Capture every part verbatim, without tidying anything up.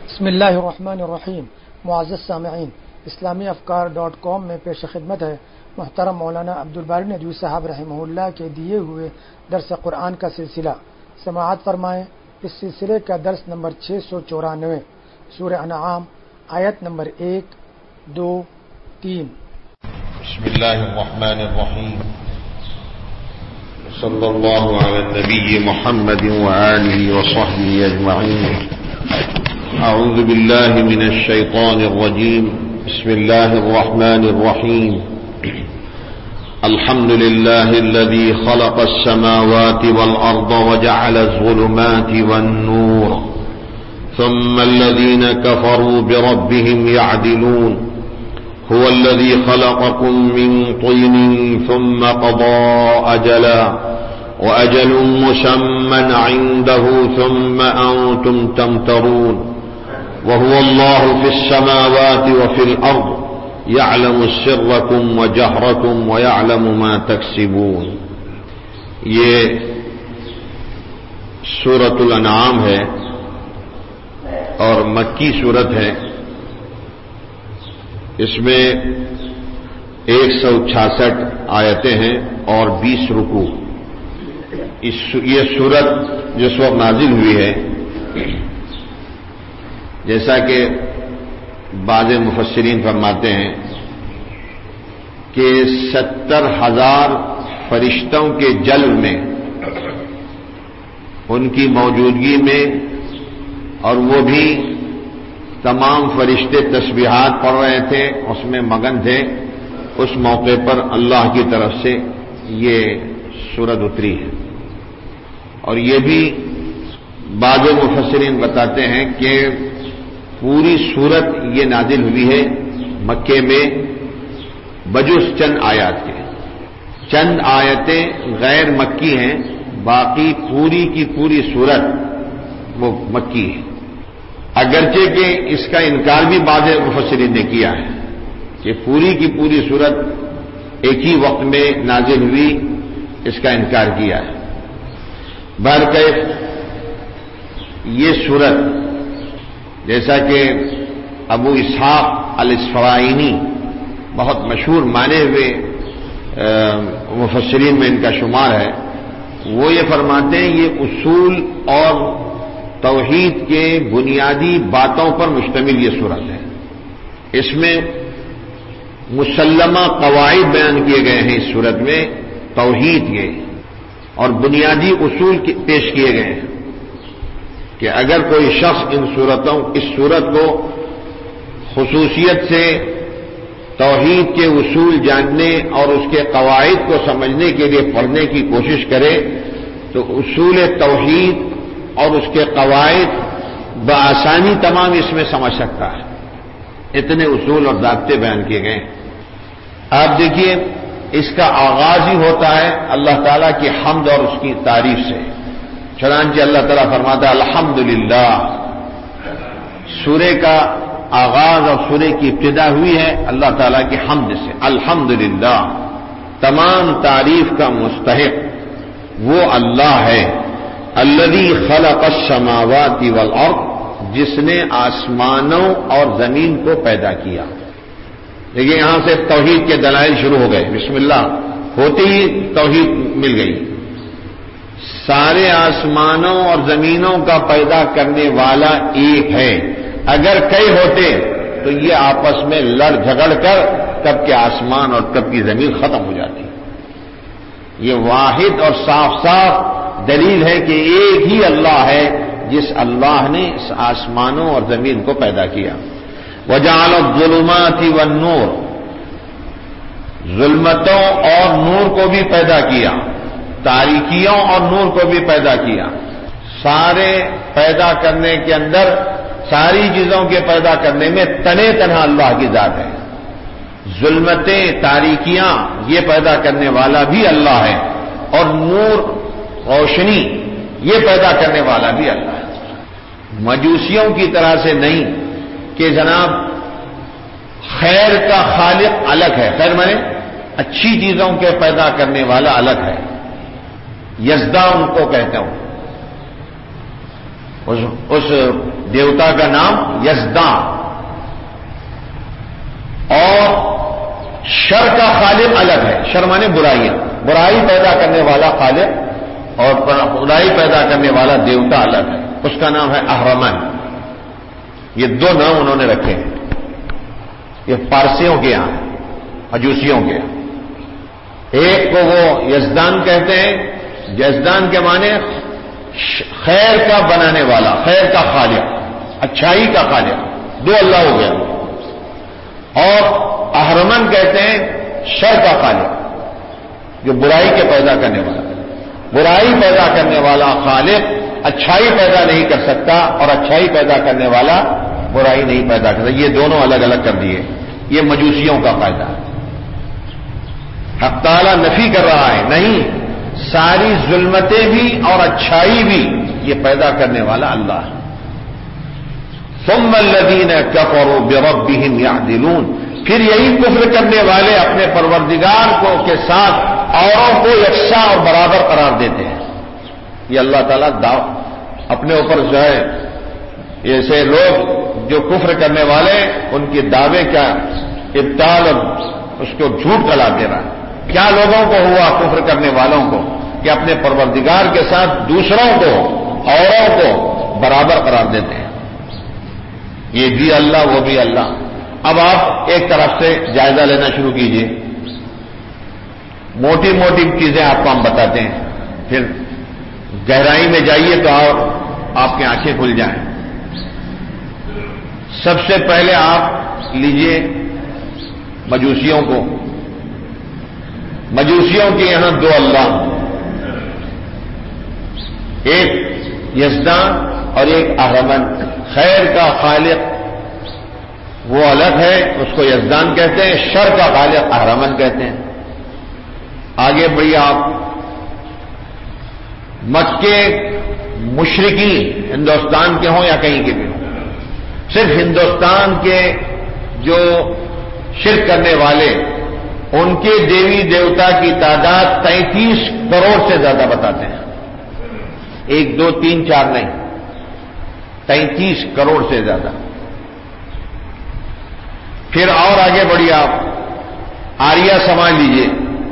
بسم اللہ الرحمن الرحیم۔ معزز سامعین، اسلامی افکار ڈاٹ کام میں پیش خدمت ہے محترم مولانا عبدالباری ندوی صاحب رحمہ اللہ کے دیے ہوئے درس قرآن کا سلسلہ۔ سماعت فرمائیں۔ اس سلسلے کا درس نمبر چھ سو چورانوے، سورہ انعام، آیت نمبر ایک، دو، تین۔ بسم اللہ الرحمن الرحیم۔ صلی اللہ علی النبی محمد وآلہ وصحبہ اجمعین۔ اعوذ باللہ من الشیطان الرجیم۔ بسم اللہ الرحمن الرحیم۔ الحمد للہ الذی خلق السماوات والارض وجعل الظلمات والنور ثم الذین کفروا بربهم يعدلون هو الذي خلقكم من طين ثم قضى أجلا وأجل مسمى عنده ثم أنتم تمترون وهو الله في السماوات وفي الأرض يعلم سركم وجهركم ويعلم ما تكسبون۔ یہ سورۃ الانعام ہے اور مکی سورت ہے۔ اس میں ایک سو چھیاسٹھ آیتیں ہیں اور بیس رکوع۔ یہ سورت جس وقت نازل ہوئی ہے، جیسا کہ بعض مفسرین فرماتے ہیں کہ ستر ہزار فرشتوں کے جلب میں، ان کی موجودگی میں، اور وہ بھی تمام فرشتے تسبیحات پڑھ رہے تھے، اس میں مگن تھے، اس موقع پر اللہ کی طرف سے یہ سورت اتری ہے۔ اور یہ بھی بعض مفسرین بتاتے ہیں کہ پوری سورت یہ نازل ہوئی ہے مکے میں بجز چند آیات کے۔ چند آیتیں غیر مکی ہیں، باقی پوری کی پوری سورت وہ مکی ہے۔ اگرچہ کہ اس کا انکار بھی بعض مفسرین نے کیا ہے کہ پوری کی پوری سورت ایک ہی وقت میں نازل ہوئی، اس کا انکار کیا ہے۔ بہرکیف یہ سورت، جیسا کہ ابو اسحاق الاسفرائینی بہت مشہور مانے ہوئے مفسرین میں ان کا شمار ہے، وہ یہ فرماتے ہیں یہ اصول اور توحید کے بنیادی باتوں پر مشتمل یہ سورت ہے۔ اس میں مسلمہ قواعد بیان کیے گئے ہیں، اس سورت میں توحید کے اور بنیادی اصول پیش کیے گئے ہیں کہ اگر کوئی شخص ان صورتوں اس صورت کو خصوصیت سے توحید کے اصول جاننے اور اس کے قواعد کو سمجھنے کے لیے پڑھنے کی کوشش کرے تو اصول توحید اور اس کے قواعد بآسانی تمام اس میں سمجھ سکتا ہے۔ اتنے اصول اور ضابطے بیان کیے گئے۔ آپ دیکھیے، اس کا آغاز ہی ہوتا ہے اللہ تعالیٰ کی حمد اور اس کی تعریف سے۔ چنانچہ اللہ تعالیٰ فرماتا ہے الحمدللہ۔ سورہ کا آغاز اور سورہ کی ابتدا ہوئی ہے اللہ تعالیٰ کی حمد سے۔ الحمدللہ، تمام تعریف کا مستحق وہ اللہ ہے، الذی خلق السماوات والارض، جس نے آسمانوں اور زمین کو پیدا کیا۔ دیکھیے یہاں سے توحید کے دلائل شروع ہو گئے۔ بسم اللہ ہوتے ہی توحید مل گئی۔ سارے آسمانوں اور زمینوں کا پیدا کرنے والا ایک ہے۔ اگر کئی ہوتے تو یہ آپس میں لڑ جھگڑ کر کب کے آسمان اور کب کی زمین ختم ہو جاتی۔ یہ واحد اور صاف صاف دلیل ہے کہ ایک ہی اللہ ہے جس اللہ نے اس آسمانوں اور زمین کو پیدا کیا۔ وجعل الظلمات والنور، ظلمتوں اور نور کو بھی پیدا کیا، تاریکیوں اور نور کو بھی پیدا کیا۔ سارے پیدا کرنے کے اندر، ساری چیزوں کے پیدا کرنے میں تنے تنہا اللہ کی ذات ہے۔ ظلمتیں، تاریکیاں یہ پیدا کرنے والا بھی اللہ ہے، اور نور، روشنی یہ پیدا کرنے والا بھی اللہ ہے۔ مجوسیوں کی طرح سے نہیں کہ جناب خیر کا خالق الگ ہے، خیر مانے اچھی چیزوں کے پیدا کرنے والا الگ ہے، یزدا ان کو کہتا ہوں۔ اس, اس دیوتا کا نام یزدان، اور شر کا خالق الگ ہے. شر مانے برائیاں، برائی پیدا کرنے والا خالق اور برائی پیدا کرنے والا دیوتا الگ ہے. اس کا نام ہے اہرمن. یہ دو نام انہوں نے رکھے ہیں. یہ پارسیوں کے یہاں، مجوسیوں کے یہاں. ایک کو وہ یزدان کہتے ہیں. یزدان کے معنی خیر کا بنانے والا، خیر کا خالق، اچھائی کا خالق. دو اللہ ہو گیا. اور اہرمن کہتے ہیں شر کا خالق، جو برائی کے پیدا کرنے والا. برائی پیدا کرنے والا خالق اچھائی پیدا نہیں کر سکتا، اور اچھائی پیدا کرنے والا برائی نہیں پیدا کر سکتا. یہ دونوں الگ الگ کر دیے. یہ مجوسیوں کا فائدہ ہے. حق تعالی نفی کر رہا ہے، نہیں، ساری ظلمتیں بھی اور اچھائی بھی یہ پیدا کرنے والا اللہ ہے. ثم الذین کفروا بربہم یعدلون. پھر یہی کفر کرنے والے اپنے پروردگار کو کے ساتھ اوروں کو یکساں اور برابر قرار دیتے ہیں. یہ اللہ تعالیٰ دعو اپنے اوپر جو ہے، ایسے لوگ جو کفر کرنے والے ان کے دعوے کا ابطال اور اس کو جھوٹ قرار دے رہا ہے. کیا لوگوں کو ہوا کفر کرنے والوں کو کہ اپنے پروردگار کے ساتھ دوسروں کو، اوروں کو برابر قرار دیتے ہیں. یہ بھی اللہ، وہ بھی اللہ. اب آپ ایک طرف سے جائزہ لینا شروع کیجئے. موٹی موٹی چیزیں آپ کو ہم بتاتے ہیں، پھر گہرائی میں جائیے تو آپ کی آنکھیں کھل جائیں. سب سے پہلے آپ لیجئے مجوسیوں کو. مجوسیوں کے یہاں دو اللہ، ایک یزدان اور ایک اہرمن. خیر کا خالق وہ الگ ہے، اس کو یزدان کہتے ہیں. شر کا خالق اہرمن کہتے ہیں. آگے بڑھیے آپ. مکے مشرکین ہندوستان کے ہوں یا کہیں کے بھی ہوں، صرف ہندوستان کے جو شرک کرنے والے، ان کے دیوی دیوتا کی تعداد تینتیس کروڑ سے زیادہ بتاتے ہیں. ایک دو تین چار نہیں، تینتیس کروڑ سے زیادہ. پھر اور آگے بڑھیے آپ. آریہ سماج لیجئے.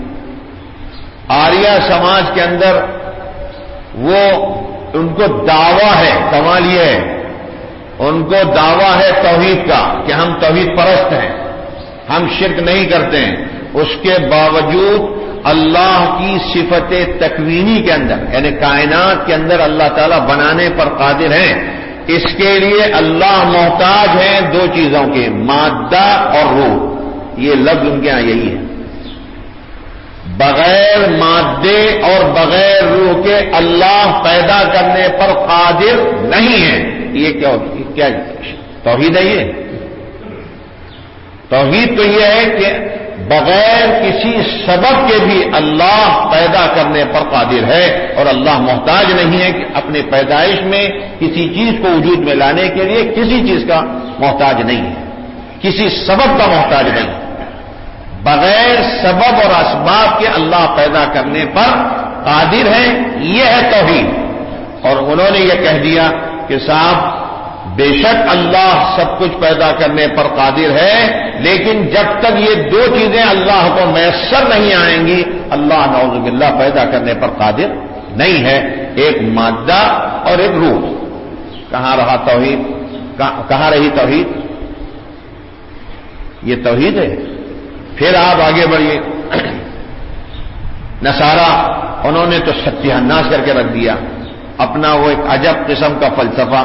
آریہ سماج کے اندر وہ ان کو دعویٰ ہے، کمال یہ ہے ان کو دعویٰ ہے توحید کا کہ ہم توحید پرست ہیں، ہم شرک نہیں کرتے ہیں. اس کے باوجود اللہ کی صفت تکوینی کے اندر، یعنی کائنات کے اندر اللہ تعالیٰ بنانے پر قادر ہیں. اس کے لیے اللہ محتاج ہیں دو چیزوں کے، مادہ اور روح. یہ لفظ ان کے یہاں یہی ہے. بغیر مادے اور بغیر روح کے اللہ پیدا کرنے پر قادر نہیں ہے. یہ کیا کیا توحید ہے؟ یہ توحید تو یہ ہے کہ بغیر کسی سبب کے بھی اللہ پیدا کرنے پر قادر ہے، اور اللہ محتاج نہیں ہے کہ اپنے پیدائش میں کسی چیز کو وجود میں لانے کے لیے کسی چیز کا محتاج نہیں ہے، کسی سبب کا محتاج نہیں. بغیر سبب اور اسباب کے اللہ پیدا کرنے پر قادر ہے. یہ ہے توحید. اور انہوں نے یہ کہہ دیا کہ صاحب بے شک اللہ سب کچھ پیدا کرنے پر قادر ہے، لیکن جب تک یہ دو چیزیں اللہ کو میسر نہیں آئیں گی اللہ نعوذ باللہ پیدا کرنے پر قادر نہیں ہے. ایک مادہ اور ایک روح. کہاں رہا توحید؟ کہاں رہی توحید؟ یہ توحید ہے. پھر آپ آگے بڑھیے. نصارہ انہوں نے تو ستیہ ناش کر کے رکھ دیا اپنا وہ ایک عجب قسم کا فلسفہ.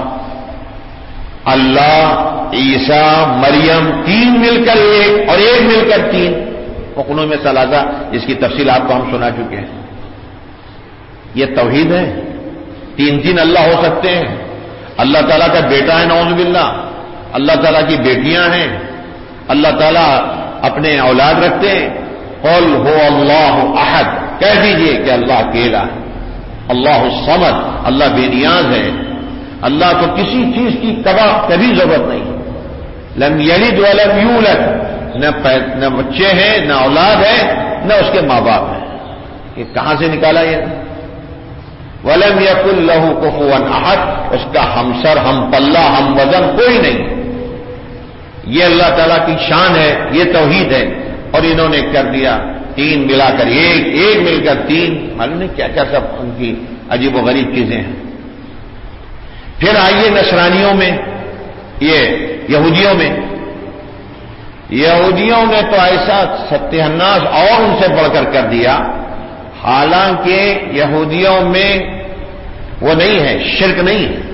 اللہ، عیسیٰ، مریم تین مل کر ایک اور ایک مل کر تین. اقنوم میں ثلاثہ، جس کی تفصیل آپ کو ہم سنا چکے ہیں. یہ توحید ہے. تین تین اللہ ہو سکتے ہیں. اللہ تعالیٰ کا بیٹا ہے نعوذ باللہ، اللہ تعالیٰ کی بیٹیاں ہیں، اللہ تعالیٰ اپنے اولاد رکھتے ہیں. قل هو اللہ احد، کہہ دیجئے کہ اللہ اکیلا ہے. اللہ الصمد، اللہ بے نیاز ہے. اللہ کو کسی چیز کی کبھی ضرورت نہیں. لم یلد ولم یولد، نہ بچے ہیں، نہ اولاد ہے، نہ اس کے ماں باپ ہیں. یہ کہاں سے نکالا یہ؟ ولم یکن لہ کفوا احد، اس کا ہمسر، ہم پلہ، ہم وزن کوئی نہیں. یہ اللہ تعالیٰ کی شان ہے، یہ توحید ہے. اور انہوں نے کر دیا تین ملا کر ایک، ایک مل کر تین، معلوم نہیں کیا کیا سب ان کی عجیب و غریب چیزیں ہیں. پھر آئیے نصرانیوں میں، یہ یہودیوں میں. یہودیوں نے تو ایسا ستیہ ناش اور ان سے بڑھ کر کر دیا. حالانکہ یہودیوں میں وہ نہیں ہے، شرک نہیں ہے،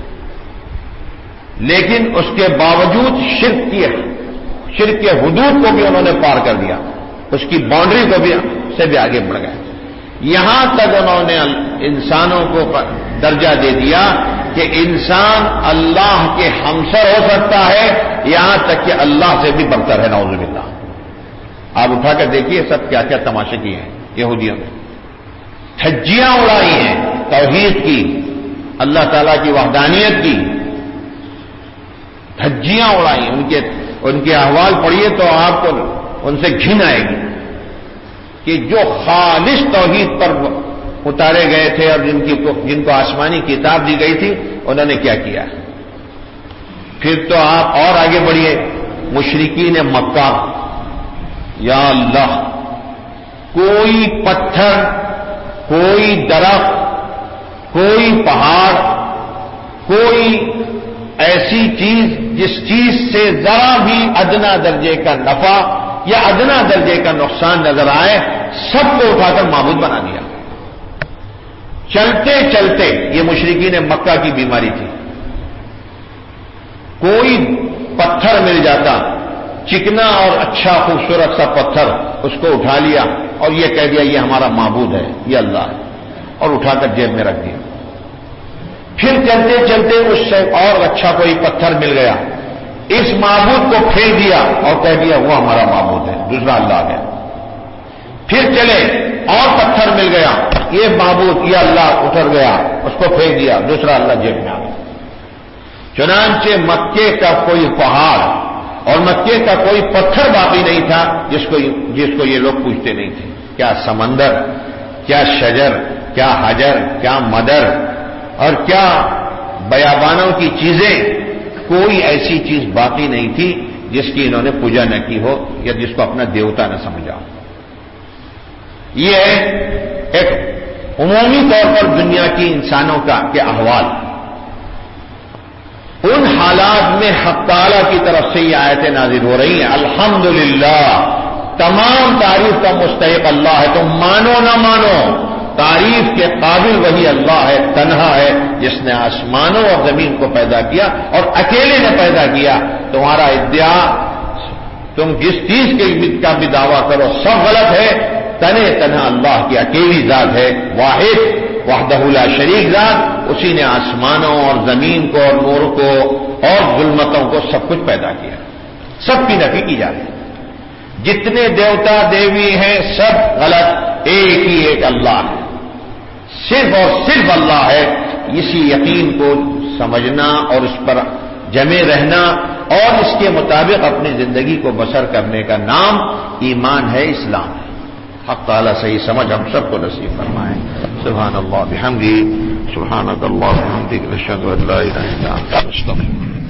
لیکن اس کے باوجود شرک کیا، شرک کے حدود کو بھی انہوں نے پار کر دیا، اس کی باؤنڈری کو بھی سے بھی آگے بڑھ گئے. یہاں تک انہوں نے انسانوں کو درجہ دے دیا کہ انسان اللہ کے ہمسر ہو سکتا ہے، یہاں تک کہ اللہ سے بھی برتر ہے، نعوذ باللہ. آپ اٹھا کر دیکھیے سب کیا کیا تماشے کیے ہیں یہودیوں نے. دھجیاں اڑائی ہیں توحید کی، اللہ تعالیٰ کی وحدانیت کی، دھجیاں اڑائی ہیں. ان کے ان کے احوال پڑھیے تو آپ کو ان سے گھن آئے گی کہ جو خالص توحید پر اتارے گئے تھے اور جن کی جن کو آسمانی کتاب دی گئی تھی، انہوں نے کیا کیا. پھر تو آپ اور آگے بڑھیے. مشرکین مکہ، یا اللہ، کوئی پتھر، کوئی درخت، کوئی پہاڑ، کوئی ایسی چیز جس چیز سے ذرا بھی ادنا درجے کا نفع یا ادنا درجے کا نقصان نظر آئے، سب کو اٹھا کر معبود بنا دیا. چلتے چلتے، یہ مشرکین مکہ کی بیماری تھی. کوئی پتھر مل جاتا، چکنا اور اچھا خوبصورت سا پتھر، اس کو اٹھا لیا اور یہ کہہ دیا یہ ہمارا معبود ہے، یہ اللہ ہے، اور اٹھا کر جیب میں رکھ دیا. پھر چلتے چلتے اس سے اور اچھا کوئی پتھر مل گیا، اس معبود کو پھینک دیا اور کہہ دیا وہ ہمارا معبود ہے، دوسرا اللہ ہے. پھر چلے اور پتھر مل گیا، یہ معبود، یہ اللہ اتر گیا، اس کو پھینک دیا، دوسرا اللہ جیب میں آ گیا. چنانچہ مکے کا کوئی پہاڑ اور مکے کا کوئی پتھر باقی نہیں تھا جس کو جس کو یہ لوگ پوچھتے نہیں تھے. کیا سمندر، کیا شجر، کیا حجر، کیا مدر اور کیا بیابانوں کی چیزیں، کوئی ایسی چیز باقی نہیں تھی جس کی انہوں نے پوجا نہ کی ہو یا جس کو اپنا دیوتا نہ سمجھا. یہ ایک عمومی طور پر دنیا کی انسانوں کا کے احوال. ان حالات میں حق تعالیٰ کی طرف سے یہ آیتیں نازل ہو رہی ہیں. الحمدللہ، تمام تعریف کا مستحق اللہ ہے. تم مانو نہ مانو، تعریف کے قابل وہی اللہ ہے، تنہا ہے، جس نے آسمانوں اور زمین کو پیدا کیا اور اکیلے نے پیدا کیا. تمہارا ادعا، تم جس چیز کے کا بھی دعویٰ کرو، سب غلط ہے. تنے تنہا اللہ کی اکیلی ذات ہے، واحد وحدہ لا شریک ذات. اسی نے آسمانوں اور زمین کو اور نور کو اور ظلمتوں کو سب کچھ پیدا کیا. سب کی نفی کی جا رہی ہے. جتنے دیوتا دیوی ہیں سب غلط، ایک ہی ایک اللہ ہے، صرف اور صرف اللہ ہے. اسی یقین کو سمجھنا اور اس پر جمے رہنا اور اس کے مطابق اپنی زندگی کو بسر کرنے کا نام ایمان ہے، اسلام ہے. حق تعالیٰ صحیح سمجھ ہم سب کو نصیب فرمائے. سبحان اللہ بحمدہ، سبحانک اللہم وبحمدک، نشہد ان لا الہ الا انت، نستغفرک.